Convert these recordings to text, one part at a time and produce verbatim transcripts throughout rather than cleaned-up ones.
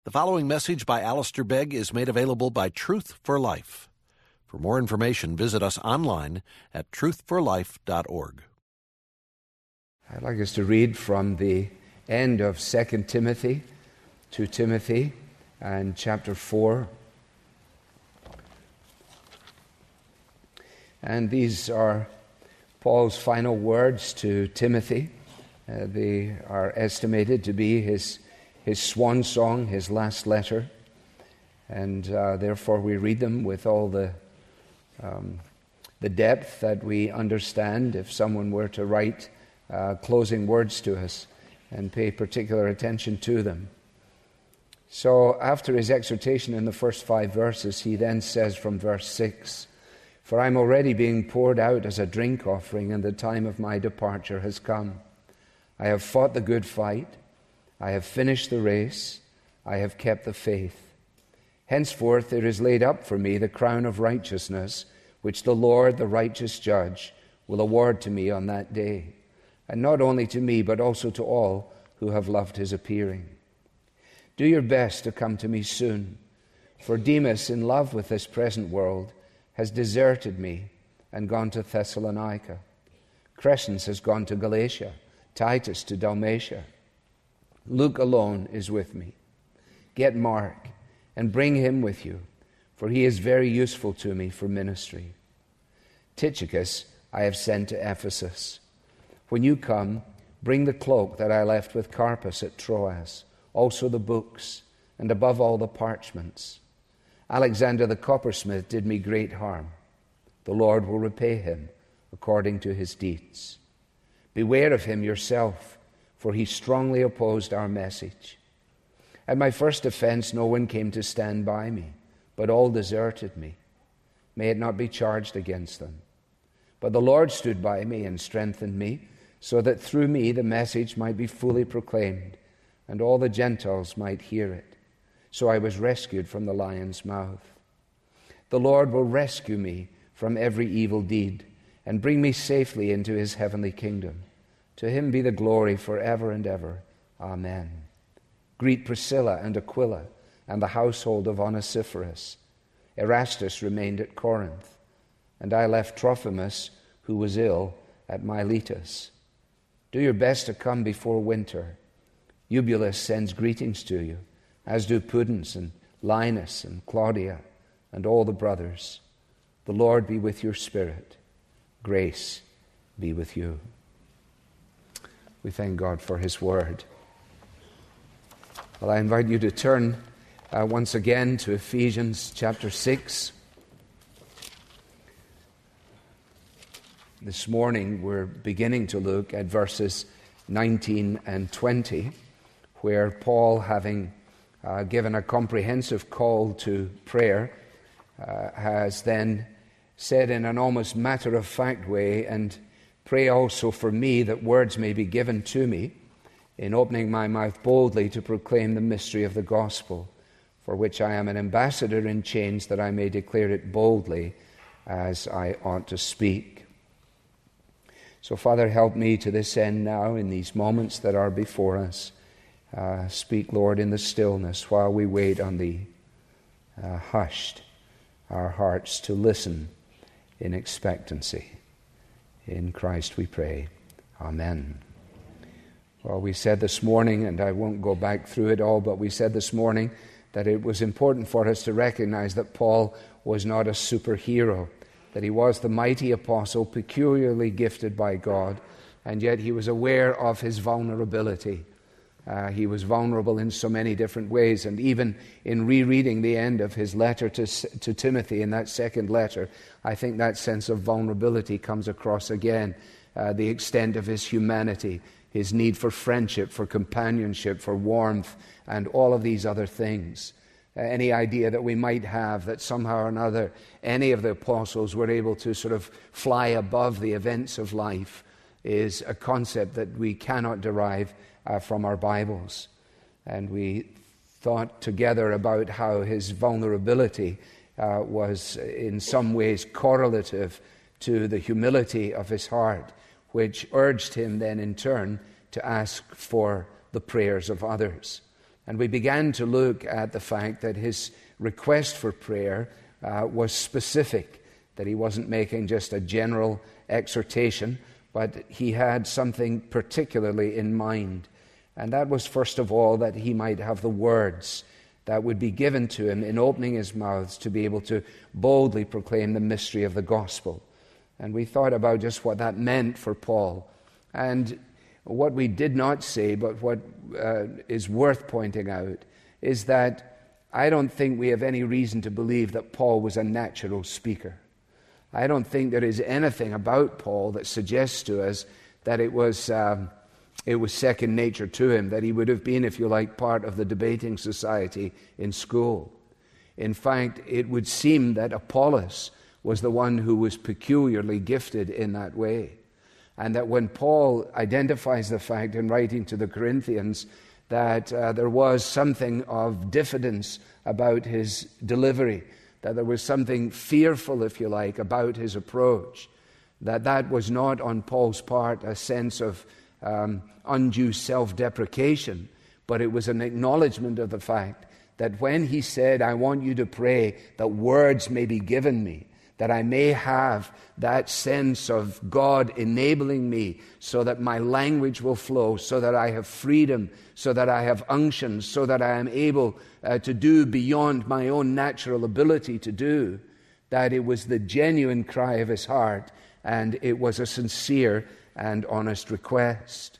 The following message by Alistair Begg is made available by Truth for Life. For more information, visit us online at truth for life dot org. I'd like us to read from the end of Second Timothy to Timothy and chapter four. And these are Paul's final words to Timothy. Uh, they are estimated to be his his swan song, his last letter, and uh, therefore we read them with all the um, the depth that we understand if someone were to write uh, closing words to us and pay particular attention to them. So after his exhortation in the first five verses, he then says from verse six, "For I am already being poured out as a drink offering, and the time of my departure has come. I have fought the good fight. I have finished the race. I have kept the faith. Henceforth there is laid up for me the crown of righteousness, which the Lord, the righteous judge, will award to me on that day, and not only to me, but also to all who have loved his appearing. Do your best to come to me soon, for Demas, in love with this present world, has deserted me and gone to Thessalonica. Crescens has gone to Galatia, Titus to Dalmatia. Luke alone is with me. Get Mark and bring him with you, for he is very useful to me for ministry. Tychicus I have sent to Ephesus. When you come, bring the cloak that I left with Carpus at Troas, also the books, and above all the parchments. Alexander the coppersmith did me great harm. The Lord will repay him according to his deeds. Beware of him yourself, for he strongly opposed our message. At my first offense no one came to stand by me, but all deserted me. May it not be charged against them. But the Lord stood by me and strengthened me, so that through me the message might be fully proclaimed, and all the Gentiles might hear it. So I was rescued from the lion's mouth. The Lord will rescue me from every evil deed, and bring me safely into his heavenly kingdom. To him be the glory forever and ever. Amen. Greet Priscilla and Aquila and the household of Onesiphorus. Erastus remained at Corinth, and I left Trophimus, who was ill, at Miletus. Do your best to come before winter. Eubulus sends greetings to you, as do Pudens and Linus and Claudia and all the brothers. The Lord be with your spirit. Grace be with you." We thank God for his word. Well, I invite you to turn uh, once again to Ephesians chapter six. This morning we're beginning to look at verses nineteen and twenty, where Paul, having uh, given a comprehensive call to prayer, uh, has then said in an almost matter-of-fact way, "And pray also for me that words may be given to me in opening my mouth boldly to proclaim the mystery of the gospel, for which I am an ambassador in chains, that I may declare it boldly as I ought to speak." So, Father, help me to this end now in these moments that are before us. Uh, speak, Lord, in the stillness while we wait on Thee. Uh, hushed our hearts to listen in expectancy. In Christ we pray. Amen. Well, we said this morning, and I won't go back through it all, but we said this morning that it was important for us to recognize that Paul was not a superhero, that he was the mighty apostle, peculiarly gifted by God, and yet he was aware of his vulnerability. Uh, he was vulnerable in so many different ways, and even in rereading the end of his letter to, to Timothy, in that second letter, I think that sense of vulnerability comes across again. Uh, the extent of his humanity, his need for friendship, for companionship, for warmth, and all of these other things. Uh, any idea that we might have that somehow or another any of the apostles were able to sort of fly above the events of life is a concept that we cannot derive Uh, from our Bibles. And we thought together about how his vulnerability uh, was in some ways correlative to the humility of his heart, which urged him then in turn to ask for the prayers of others. And we began to look at the fact that his request for prayer uh, was specific, that he wasn't making just a general exhortation, but he had something particularly in mind. And that was, first of all, that he might have the words that would be given to him in opening his mouth to be able to boldly proclaim the mystery of the gospel. And we thought about just what that meant for Paul. And what we did not say, but what uh, is worth pointing out, is that I don't think we have any reason to believe that Paul was a natural speaker. I don't think there is anything about Paul that suggests to us that it was um, it was second nature to him, that he would have been, if you like, part of the debating society in school. In fact, it would seem that Apollos was the one who was peculiarly gifted in that way. And that when Paul identifies the fact in writing to the Corinthians that uh, there was something of diffidence about his delivery, that there was something fearful, if you like, about his approach, that that was not on Paul's part a sense of um, undue self-deprecation, but it was an acknowledgement of the fact that when he said, I want you to pray that words may be given me, that I may have that sense of God enabling me so that my language will flow, so that I have freedom, so that I have unction, so that I am able uh, to do beyond my own natural ability to do, that it was the genuine cry of his heart, and it was a sincere and honest request.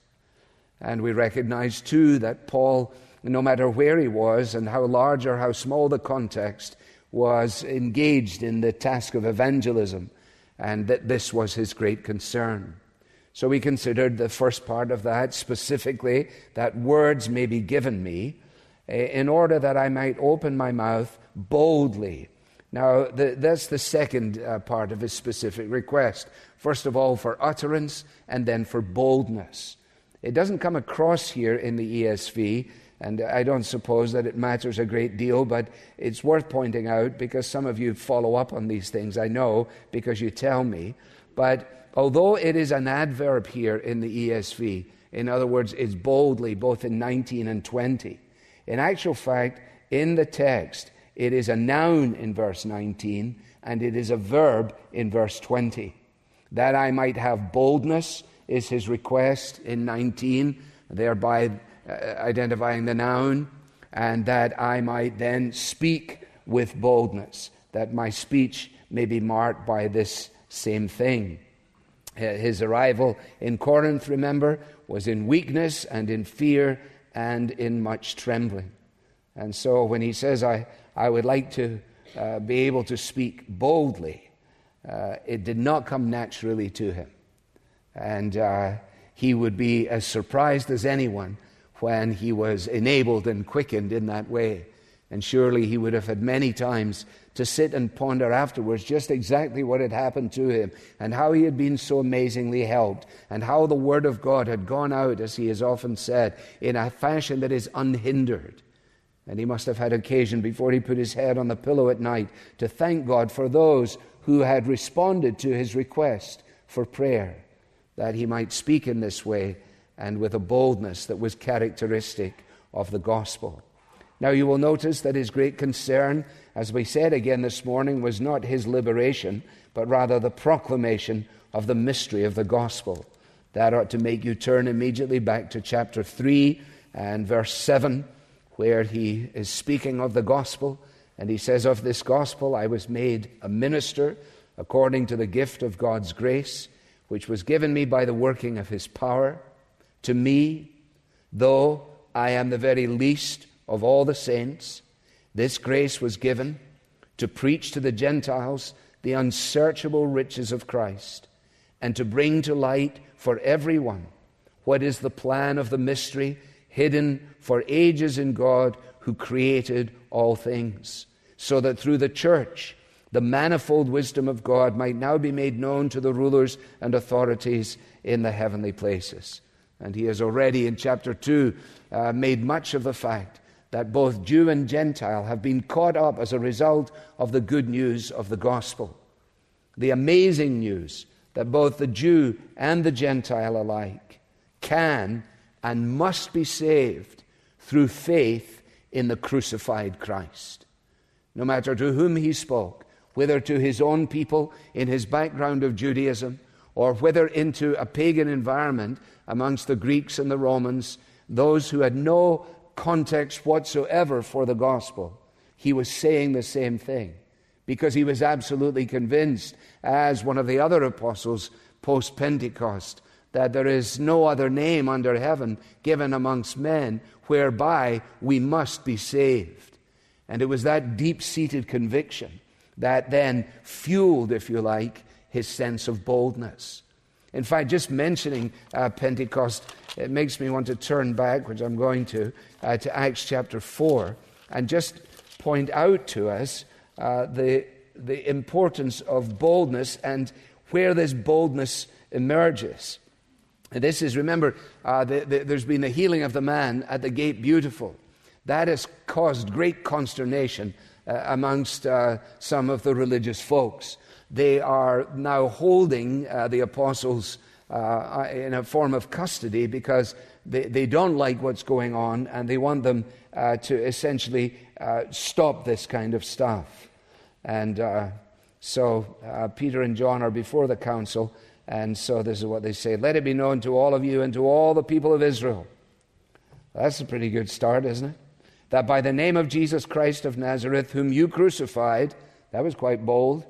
And we recognize too that Paul, no matter where he was and how large or how small the context, was engaged in the task of evangelism, and that this was his great concern. So we considered the first part of that, specifically, that words may be given me in order that I might open my mouth boldly. Now, the, that's the second uh, part of his specific request. First of all, for utterance, and then for boldness. It doesn't come across here in the E S V, and I don't suppose that it matters a great deal, but it's worth pointing out because some of you follow up on these things, I know, because you tell me. But although it is an adverb here in the E S V, in other words, it's boldly, both in nineteen and twenty. In actual fact, in the text, it is a noun in verse nineteen, and it is a verb in verse twenty. That I might have boldness is his request in nineteen, thereby uh, identifying the noun, and that I might then speak with boldness, that my speech may be marked by this same thing. His arrival in Corinth, remember, was in weakness and in fear and in much trembling. And so when he says, I, I would like to uh, be able to speak boldly, uh, it did not come naturally to him. And uh, he would be as surprised as anyone when he was enabled and quickened in that way. And surely he would have had many times to sit and ponder afterwards just exactly what had happened to him and how he had been so amazingly helped and how the Word of God had gone out, as he has often said, in a fashion that is unhindered. And he must have had occasion before he put his head on the pillow at night to thank God for those who had responded to his request for prayer, that he might speak in this way and with a boldness that was characteristic of the gospel. Now you will notice that his great concern, as we said again this morning, was not his liberation, but rather the proclamation of the mystery of the gospel. That ought to make you turn immediately back to chapter three and verse seven, where he is speaking of the gospel. And he says, of this gospel I was made a minister according to the gift of God's grace, which was given me by the working of his power. To me, though I am the very least of all the saints, this grace was given to preach to the Gentiles the unsearchable riches of Christ, and to bring to light for everyone what is the plan of the mystery hidden for ages in God who created all things, so that through the church the manifold wisdom of God might now be made known to the rulers and authorities in the heavenly places. And he has already in chapter two uh, made much of the fact that both Jew and Gentile have been caught up as a result of the good news of the gospel. The amazing news that both the Jew and the Gentile alike can and must be saved through faith in the crucified Christ. No matter to whom he spoke, whether to his own people in his background of Judaism, or whether into a pagan environment amongst the Greeks and the Romans, those who had no context whatsoever for the gospel, he was saying the same thing, because he was absolutely convinced, as one of the other apostles post-Pentecost, that there is no other name under heaven given amongst men whereby we must be saved. And it was that deep-seated conviction that then fueled, if you like, his sense of boldness. In fact, just mentioning uh, Pentecost, it makes me want to turn back, which I'm going to, uh, to Acts chapter four, and just point out to us uh, the, the importance of boldness and where this boldness emerges. And this is, remember, uh, the, the, there's been the healing of the man at the gate beautiful. That has caused great consternation uh, amongst uh, some of the religious folks. They are now holding uh, the apostles uh, in a form of custody because they, they don't like what's going on, and they want them uh, to essentially uh, stop this kind of stuff. And uh, so uh, Peter and John are before the council, and so this is what they say: "Let it be known to all of you and to all the people of Israel." That's a pretty good start, isn't it? "That by the name of Jesus Christ of Nazareth, whom you crucified," that was quite bold,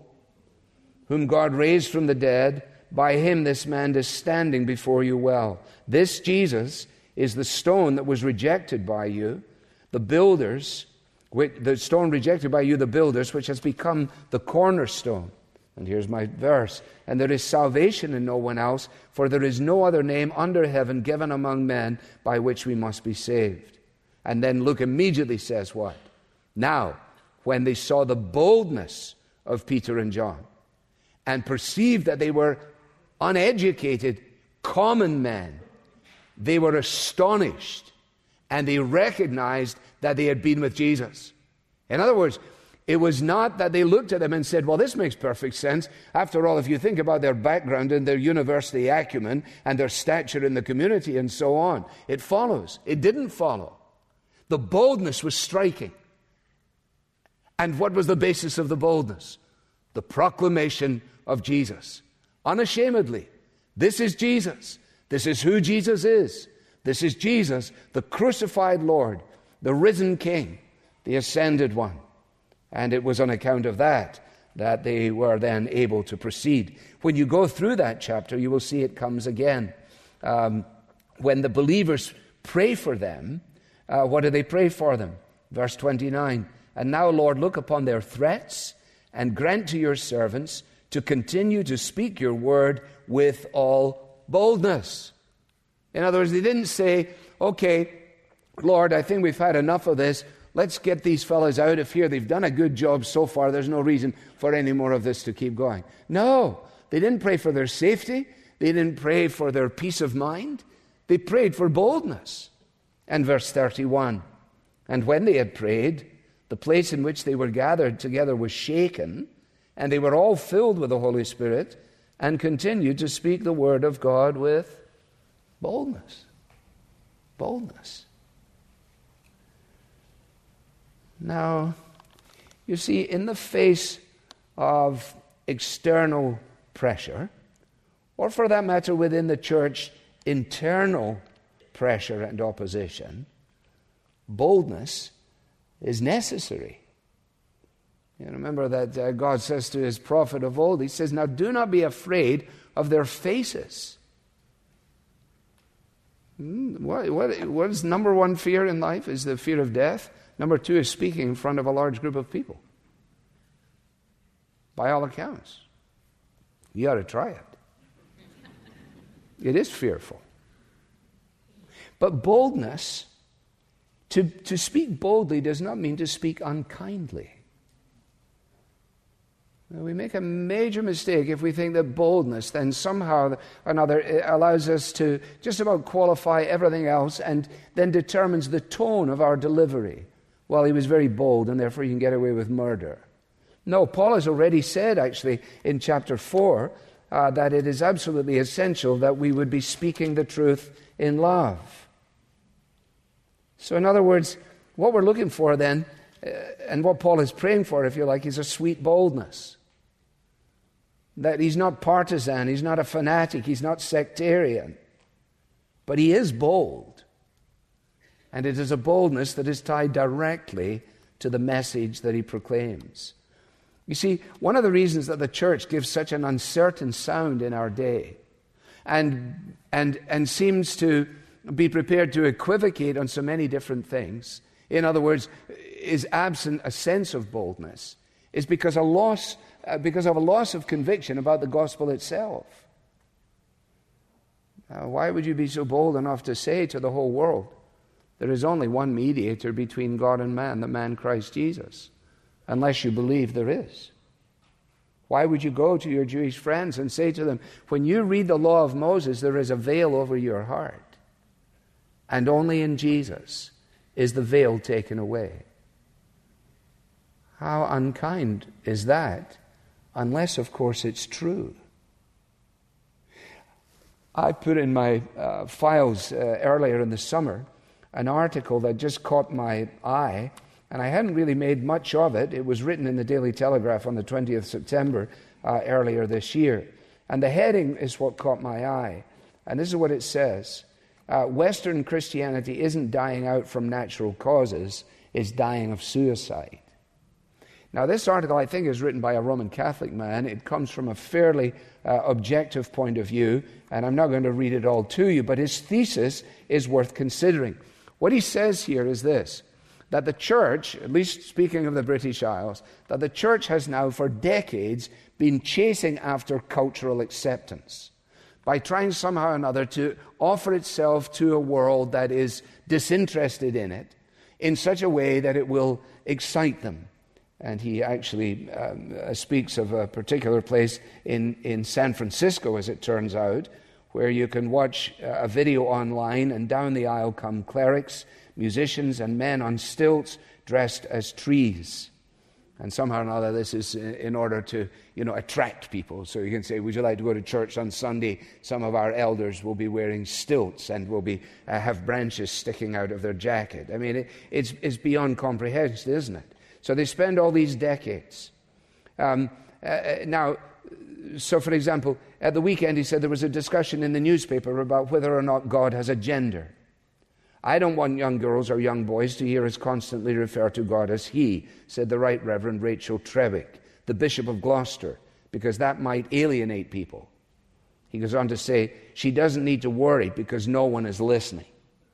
"whom God raised from the dead, by him this man is standing before you well. This Jesus is the stone that was rejected by you, the builders, which, the stone rejected by you, the builders, which has become the cornerstone." And here's my verse: "And there is salvation in no one else, for there is no other name under heaven given among men by which we must be saved." And then Luke immediately says what? "Now, when they saw the boldness of Peter and John, and perceived that they were uneducated, common men, they were astonished, and they recognized that they had been with Jesus." In other words, it was not that they looked at him and said, "Well, this makes perfect sense. After all, if you think about their background and their university acumen and their stature in the community and so on, it follows." It didn't follow. The boldness was striking. And what was the basis of the boldness? The proclamation of Jesus. Unashamedly. This is Jesus. This is who Jesus is. This is Jesus, the crucified Lord, the risen King, the ascended one. And it was on account of that that they were then able to proceed. When you go through that chapter, you will see it comes again. Um, when the believers pray for them, uh, what do they pray for them? Verse twenty-nine, "And now, Lord, look upon their threats and grant to your servants to continue to speak your word with all boldness." In other words, they didn't say, "Okay, Lord, I think we've had enough of this. Let's get these fellas out of here. They've done a good job so far. There's no reason for any more of this to keep going." No, they didn't pray for their safety. They didn't pray for their peace of mind. They prayed for boldness. And verse thirty-one, "And when they had prayed, the place in which they were gathered together was shaken, and they were all filled with the Holy Spirit, and continued to speak the word of God with boldness." Boldness. Now, you see, in the face of external pressure, or for that matter within the church, internal pressure and opposition, boldness is necessary. You remember that uh, God says to his prophet of old, he says, "Now do not be afraid of their faces." Hmm, what, what, what is number one fear in life? Is the fear of death. Number two is speaking in front of a large group of people. By all accounts. You ought to try it. It is fearful. But boldness, to, to speak boldly does not mean to speak unkindly. Now, we make a major mistake if we think that boldness then somehow or another allows us to just about qualify everything else and then determines the tone of our delivery. Well, he was very bold, and therefore you can get away with murder. No, Paul has already said, actually, in chapter four, uh, that it is absolutely essential that we would be speaking the truth in love. So in other words, what we're looking for then, uh, and what Paul is praying for, if you like, is a sweet boldness. That he's not partisan, he's not a fanatic, he's not sectarian, but he is bold. And it is a boldness that is tied directly to the message that he proclaims. You see, one of the reasons that the church gives such an uncertain sound in our day and, and, and seems to be prepared to equivocate on so many different things, in other words, is absent a sense of boldness, is because a loss, uh, because of a loss of conviction about the gospel itself. Uh, why would you be so bold enough to say to the whole world, there is only one mediator between God and man, the man Christ Jesus, unless you believe there is? Why would you go to your Jewish friends and say to them, when you read the law of Moses, there is a veil over your heart, and only in Jesus is the veil taken away? How unkind is that, unless, of course, it's true. I put in my uh, files uh, earlier in the summer an article that just caught my eye, and I hadn't really made much of it. It was written in the Daily Telegraph on the twentieth of September uh, earlier this year. And the heading is what caught my eye. And this is what it says. Uh, Western Christianity isn't dying out from natural causes, it's dying of suicide. Now, this article, I think, is written by a Roman Catholic man. It comes from a fairly uh, objective point of view, and I'm not going to read it all to you, but his thesis is worth considering. What he says here is this, that the church, at least speaking of the British Isles, that the church has now for decades been chasing after cultural acceptance by trying somehow or another to offer itself to a world that is disinterested in it in such a way that it will excite them. And he actually um, uh, speaks of a particular place in, in San Francisco, as it turns out, where you can watch a video online, and down the aisle come clerics, musicians, and men on stilts dressed as trees. And somehow or another, this is in order to, you know, attract people. So you can say, would you like to go to church on Sunday? Some of our elders will be wearing stilts and will be uh, have branches sticking out of their jacket. I mean, it, it's, it's beyond comprehension, isn't it? So they spend all these decades. Um, uh, now, so for example, at the weekend he said there was a discussion in the newspaper about whether or not God has a gender. I don't want young girls or young boys to hear us constantly refer to God as He, said the Right Reverend Rachel Trevick, the Bishop of Gloucester, because that might alienate people. He goes on to say, she doesn't need to worry because no one is listening.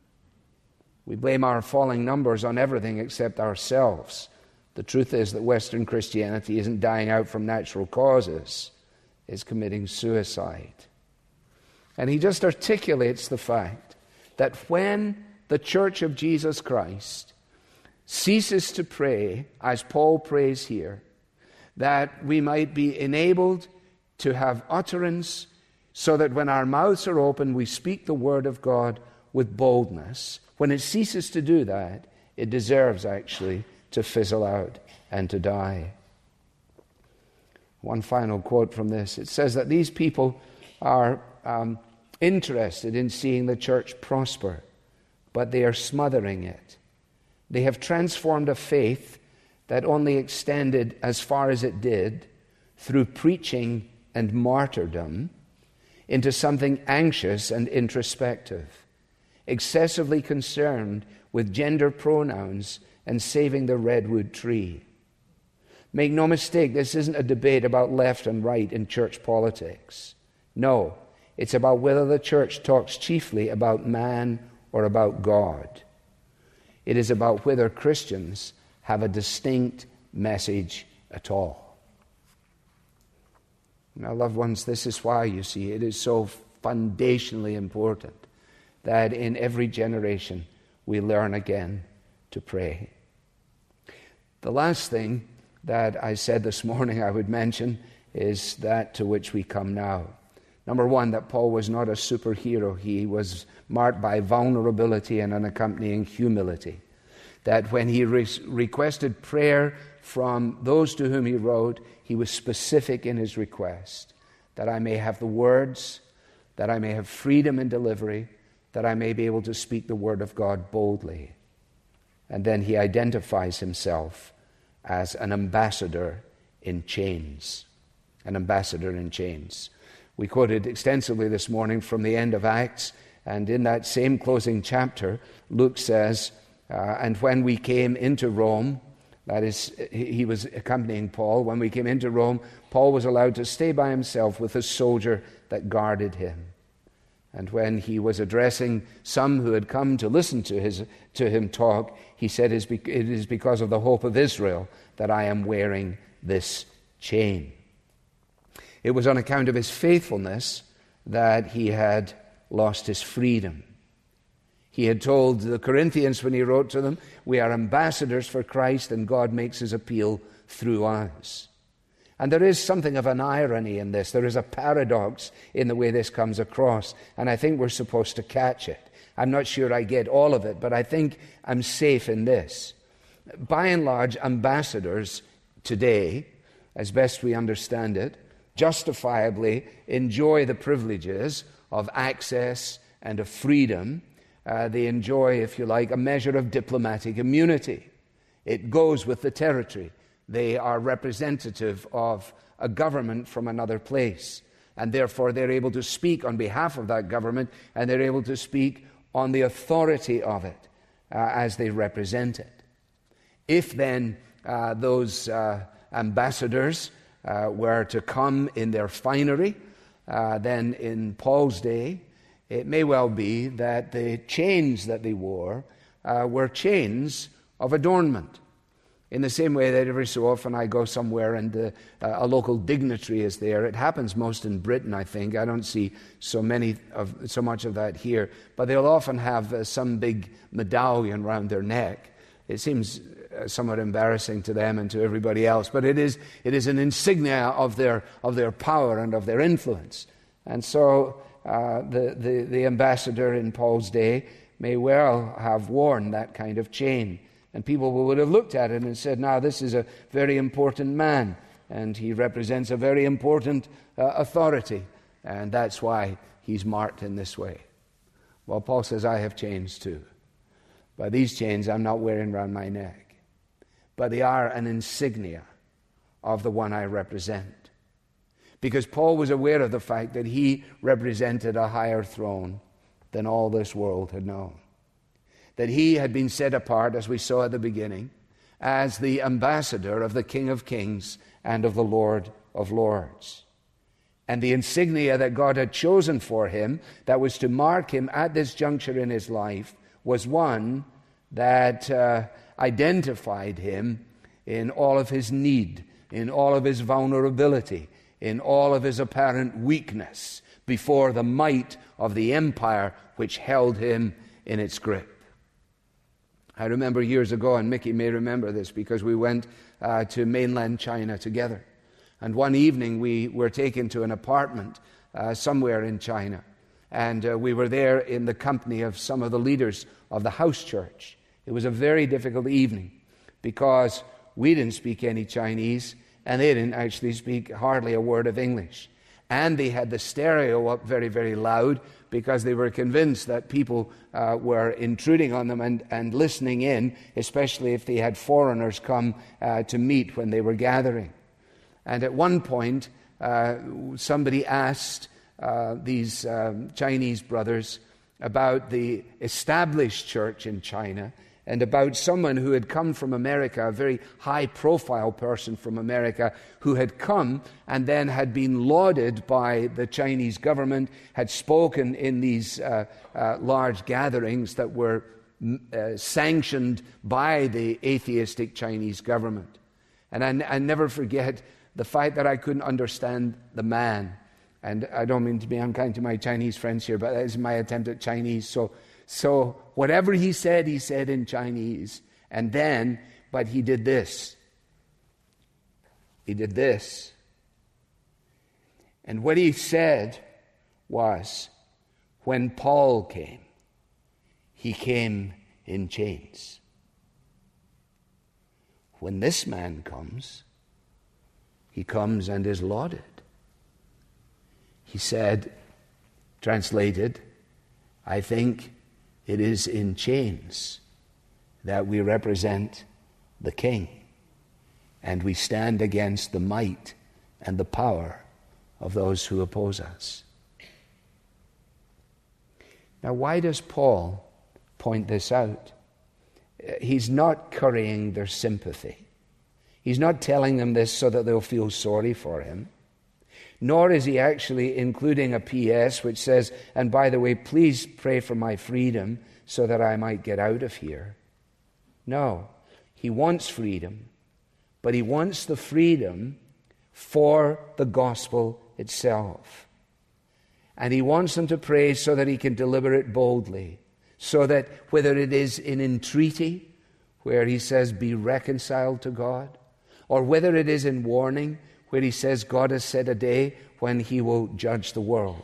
We blame our falling numbers on everything except ourselves. The truth is that Western Christianity isn't dying out from natural causes. It's committing suicide. And he just articulates the fact that when the Church of Jesus Christ ceases to pray, as Paul prays here, that we might be enabled to have utterance so that when our mouths are open, we speak the word of God with boldness. When it ceases to do that, it deserves actually to fizzle out and to die. One final quote from this. It says that these people are um, interested in seeing the church prosper, but they are smothering it. They have transformed a faith that only extended as far as it did through preaching and martyrdom into something anxious and introspective, excessively concerned with gender pronouns and saving the redwood tree. Make no mistake, this isn't a debate about left and right in church politics. No, it's about whether the church talks chiefly about man or about God. It is about whether Christians have a distinct message at all. Now, loved ones, this is why, you see, it is so foundationally important that in every generation we learn again to pray. The last thing that I said this morning I would mention is that to which we come now. Number one, that Paul was not a superhero. He was marked by vulnerability and an accompanying humility. That when he re- requested prayer from those to whom he wrote, he was specific in his request. That I may have the words, that I may have freedom in delivery, that I may be able to speak the word of God boldly. And then he identifies himself as an ambassador in chains. An ambassador in chains. We quoted extensively this morning from the end of Acts, and in that same closing chapter, Luke says, uh, and when we came into Rome, that is, he was accompanying Paul, when we came into Rome, Paul was allowed to stay by himself with a soldier that guarded him. And when he was addressing some who had come to listen to his to him talk, he said, it is because of the hope of Israel that I am wearing this chain. It was on account of his faithfulness that he had lost his freedom. He had told the Corinthians when he wrote to them, we are ambassadors for Christ and God makes his appeal through us. And there is something of an irony in this. There is a paradox in the way this comes across, and I think we're supposed to catch it. I'm not sure I get all of it, but I think I'm safe in this. By and large, ambassadors today, as best we understand it, justifiably enjoy the privileges of access and of freedom. Uh, they enjoy, if you like, a measure of diplomatic immunity. It goes with the territory. They are representative of a government from another place, and therefore they're able to speak on behalf of that government, and they're able to speak on the authority of it uh, as they represent it. If then uh, those uh, ambassadors uh, were to come in their finery, uh, then in Paul's day, it may well be that the chains that they wore uh, were chains of adornment. In the same way that every so often I go somewhere and uh, a local dignitary is there. It happens most in Britain, I think. I don't see so many of so much of that here. But they'll often have uh, some big medallion around their neck. It seems uh, somewhat embarrassing to them and to everybody else, but it is it is an insignia of their of their power and of their influence. And so uh, the, the the ambassador in Paul's day may well have worn that kind of chain. And people would have looked at it and said, now this is a very important man, and he represents a very important uh, authority, and that's why he's marked in this way. Well, Paul says, I have chains too. But these chains I'm not wearing around my neck, but they are an insignia of the one I represent. Because Paul was aware of the fact that he represented a higher throne than all this world had known. That he had been set apart, as we saw at the beginning, as the ambassador of the King of Kings and of the Lord of Lords. And the insignia that God had chosen for him, that was to mark him at this juncture in his life, was one that uh, identified him in all of his need, in all of his vulnerability, in all of his apparent weakness before the might of the empire which held him in its grip. I remember years ago, and Mickey may remember this because we went uh, to mainland China together. And one evening we were taken to an apartment uh, somewhere in China. And uh, we were there in the company of some of the leaders of the house church. It was a very difficult evening because we didn't speak any Chinese and they didn't actually speak hardly a word of English. And they had the stereo up very, very loud because they were convinced that people uh, were intruding on them and, and listening in, especially if they had foreigners come uh, to meet when they were gathering. And at one point, uh, somebody asked uh, these um, Chinese brothers about the established church in China and about someone who had come from America, a very high-profile person from America, who had come and then had been lauded by the Chinese government, had spoken in these uh, uh, large gatherings that were uh, sanctioned by the atheistic Chinese government. And I, I never forget the fact that I couldn't understand the man. And I don't mean to be unkind to my Chinese friends here, but that is my attempt at Chinese. So So whatever he said, he said in Chinese. And then, but he did this. He did this. And what he said was, when Paul came, he came in chains. When this man comes, he comes and is lauded. He said, translated, I think, it is in chains that we represent the King, and we stand against the might and the power of those who oppose us. Now, why does Paul point this out? He's not currying their sympathy. He's not telling them this so that they'll feel sorry for him. Nor is he actually including a P S which says, and by the way, please pray for my freedom so that I might get out of here. No, he wants freedom, but he wants the freedom for the gospel itself. And he wants them to pray so that he can deliver it boldly, so that whether it is in entreaty, where he says, be reconciled to God, or whether it is in warning, where he says, God has set a day when he will judge the world.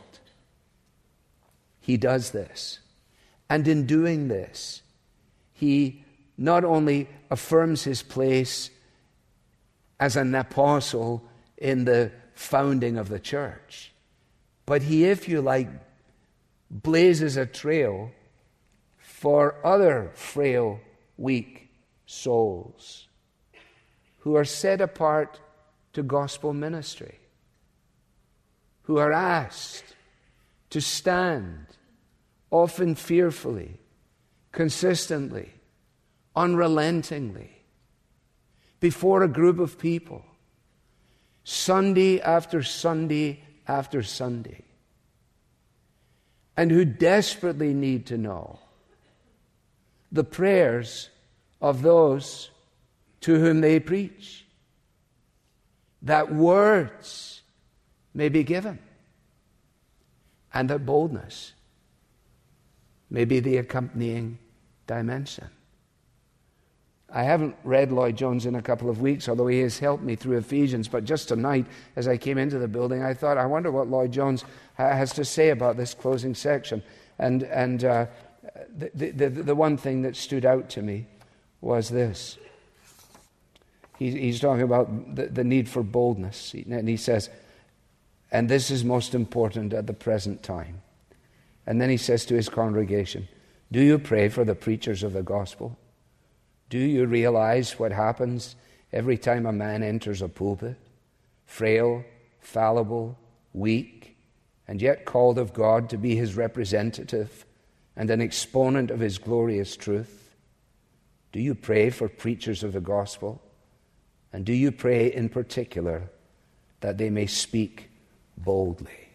He does this. And in doing this, he not only affirms his place as an apostle in the founding of the church, but he, if you like, blazes a trail for other frail, weak souls who are set apart to gospel ministry, who are asked to stand, often fearfully, consistently, unrelentingly, before a group of people, Sunday after Sunday after Sunday, and who desperately need to know the prayers of those to whom they preach, that words may be given, and that boldness may be the accompanying dimension. I haven't read Lloyd Jones in a couple of weeks, although he has helped me through Ephesians, but just tonight, as I came into the building, I thought, I wonder what Lloyd Jones has to say about this closing section. And, and uh, the, the, the one thing that stood out to me was this. He, he's talking about the, the need for boldness, and he says, and this is most important at the present time. And then he says to his congregation, do you pray for the preachers of the gospel? Do you realize what happens every time a man enters a pulpit? Frail, fallible, weak, and yet called of God to be his representative and an exponent of his glorious truth? Do you pray for preachers of the gospel? And do you pray in particular that they may speak boldly?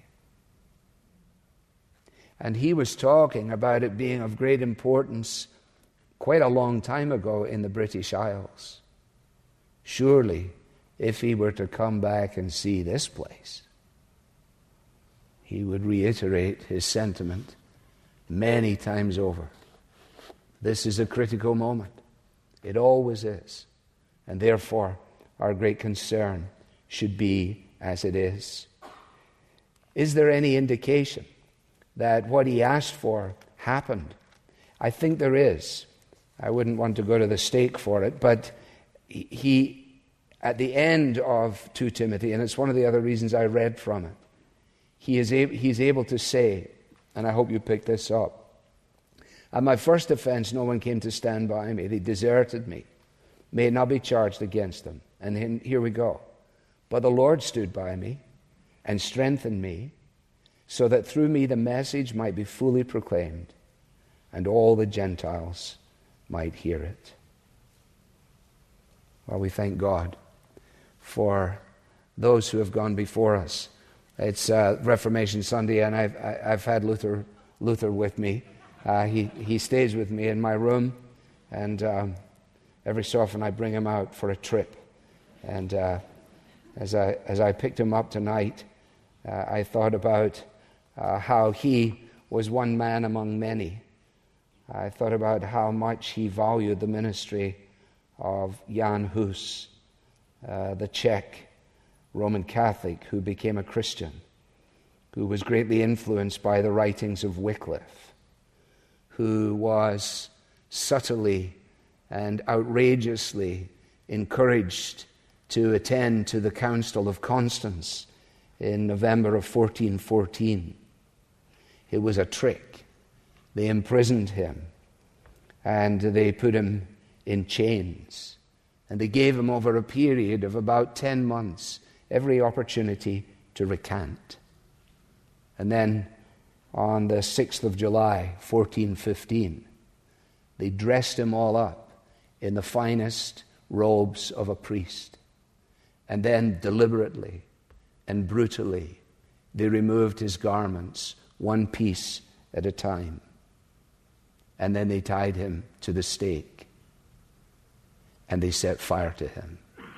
And he was talking about it being of great importance quite a long time ago in the British Isles. Surely, if he were to come back and see this place, he would reiterate his sentiment many times over. This is a critical moment. It always is. And therefore, our great concern should be as it is. Is there any indication that what he asked for happened? I think there is. I wouldn't want to go to the stake for it, but he, at the end of Second Timothy, and it's one of the other reasons I read from it, he is able, he's able to say, and I hope you pick this up, at my first offense no one came to stand by me. They deserted me. May it not be charged against them. And then, here we go. But the Lord stood by me and strengthened me, so that through me the message might be fully proclaimed, and all the Gentiles might hear it. Well, we thank God for those who have gone before us. It's uh, Reformation Sunday, and I've I've had Luther Luther with me. Uh, he he stays with me in my room, and um, every so often I bring him out for a trip. And uh, as I as I picked him up tonight, uh, I thought about uh, how he was one man among many. I thought about how much he valued the ministry of Jan Hus, uh, the Czech Roman Catholic who became a Christian, who was greatly influenced by the writings of Wycliffe, who was subtly and outrageously encouraged to attend to the Council of Constance in November of fourteen fourteen. It was a trick. They imprisoned him, and they put him in chains. And they gave him, over a period of about ten months, every opportunity to recant. And then on the sixth of July, fourteen fifteen, they dressed him all up in the finest robes of a priest. And then deliberately and brutally, they removed his garments, one piece at a time. And then they tied him to the stake. And they set fire to him.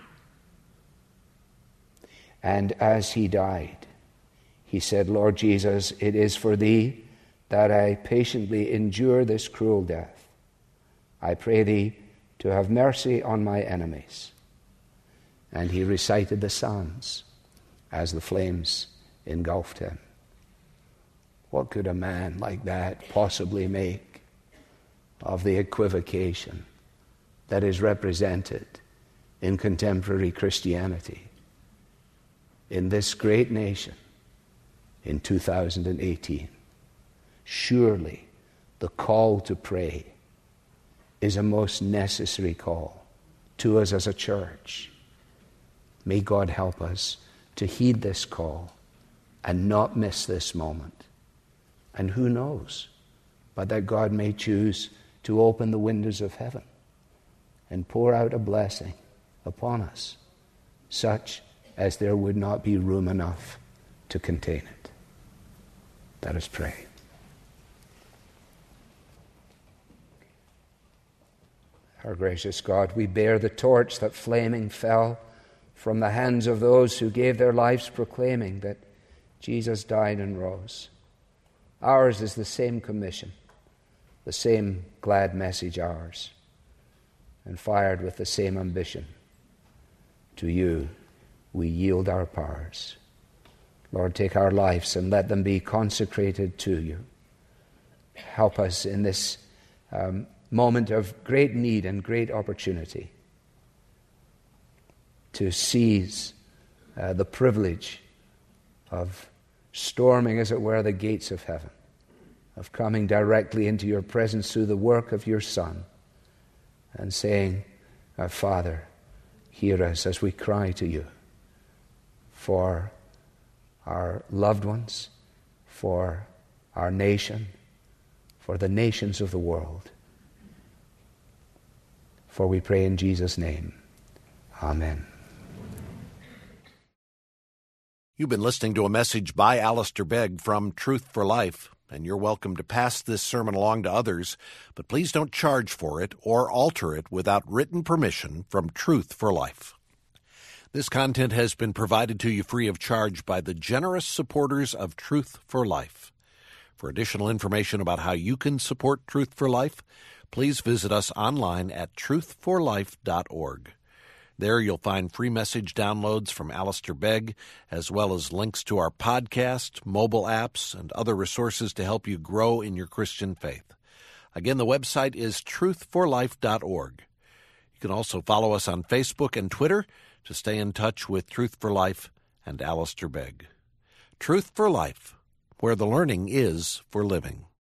And as he died, he said, Lord Jesus, it is for thee that I patiently endure this cruel death. I pray thee to have mercy on my enemies. And he recited the Psalms as the flames engulfed him. What could a man like that possibly make of the equivocation that is represented in contemporary Christianity in this great nation in two thousand eighteen? Surely the call to pray is a most necessary call to us as a church. May God help us to heed this call and not miss this moment. And who knows, but that God may choose to open the windows of heaven and pour out a blessing upon us, such as there would not be room enough to contain it. Let us pray. Our gracious God, we bear the torch that flaming fell from the hands of those who gave their lives proclaiming that Jesus died and rose. Ours is the same commission, the same glad message ours, and fired with the same ambition. To you we yield our powers. Lord, take our lives and let them be consecrated to you. Help us in this um, moment of great need and great opportunity to seize uh, the privilege of storming, as it were, the gates of heaven, of coming directly into your presence through the work of your Son, and saying, our Father, hear us as we cry to you for our loved ones, for our nation, for the nations of the world. For we pray in Jesus' name. Amen. You've been listening to a message by Alistair Begg from Truth for Life, and you're welcome to pass this sermon along to others, but please don't charge for it or alter it without written permission from Truth for Life. This content has been provided to you free of charge by the generous supporters of Truth for Life. For additional information about how you can support Truth for Life, please visit us online at truth for life dot org. There you'll find free message downloads from Alistair Begg, as well as links to our podcast, mobile apps, and other resources to help you grow in your Christian faith. Again, the website is truth for life dot org. You can also follow us on Facebook and Twitter to stay in touch with Truth for Life and Alistair Begg. Truth for Life, where the learning is for living.